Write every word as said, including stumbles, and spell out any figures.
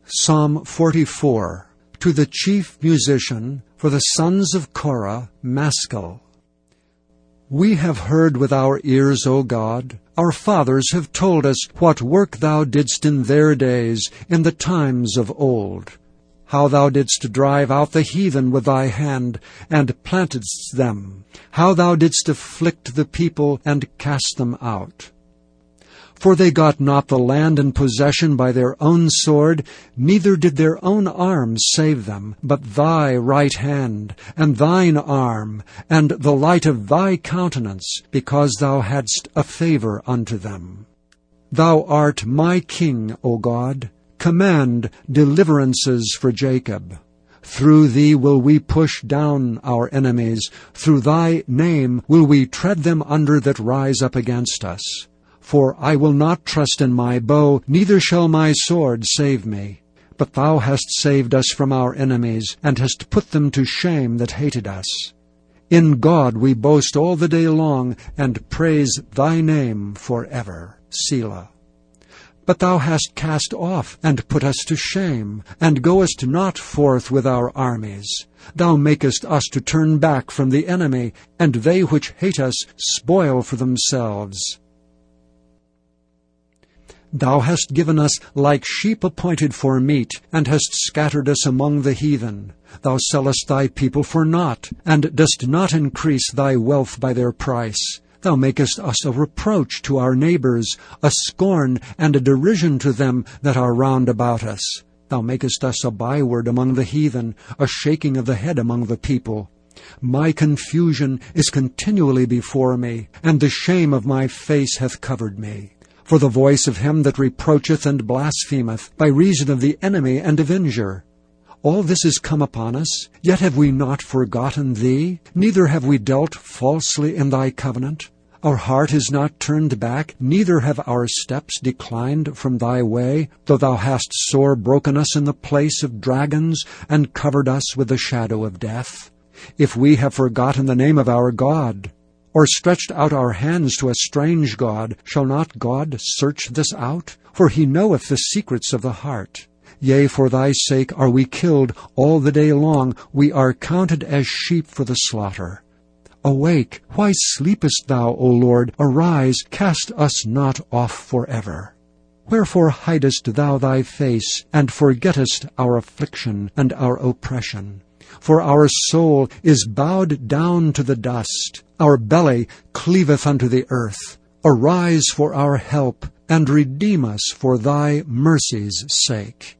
Psalm forty-four. To the chief musician, for the sons of Korah, Maskil. We have heard with our ears, O God. Our fathers have told us what work thou didst in their days, in the times of old. How thou didst drive out the heathen with thy hand, and plantedst them. How thou didst afflict the people, and cast them out. For they got not the land in possession by their own sword, neither did their own arms save them, but thy right hand, and thine arm, and the light of thy countenance, because thou hadst a favor unto them. Thou art my King, O God. Command deliverances for Jacob. Through thee will we push down our enemies. Through thy name will we tread them under that rise up against us. For I will not trust in my bow, neither shall my sword save me. But thou hast saved us from our enemies, and hast put them to shame that hated us. In God we boast all the day long, and praise thy name forever. Selah. But thou hast cast off, and put us to shame, and goest not forth with our armies. Thou makest us to turn back from the enemy, and they which hate us spoil for themselves. Thou hast given us like sheep appointed for meat, and hast scattered us among the heathen. Thou sellest thy people for naught, and dost not increase thy wealth by their price. Thou makest us a reproach to our neighbors, a scorn and a derision to them that are round about us. Thou makest us a byword among the heathen, a shaking of the head among the people. My confusion is continually before me, and the shame of my face hath covered me. For the voice of him that reproacheth and blasphemeth, by reason of the enemy and avenger. All this is come upon us, yet have we not forgotten thee, neither have we dealt falsely in thy covenant. Our heart is not turned back, neither have our steps declined from thy way, though thou hast sore broken us in the place of dragons, and covered us with the shadow of death. If we have forgotten the name of our God, or stretched out our hands to a strange God, shall not God search this out? For he knoweth the secrets of the heart. Yea, for thy sake are we killed all the day long, we are counted as sheep for the slaughter. Awake, why sleepest thou, O Lord? Arise, cast us not off forever. Wherefore hidest thou thy face, and forgettest our affliction and our oppression? For our soul is bowed down to the dust, our belly cleaveth unto the earth. Arise for our help, and redeem us for thy mercy's sake.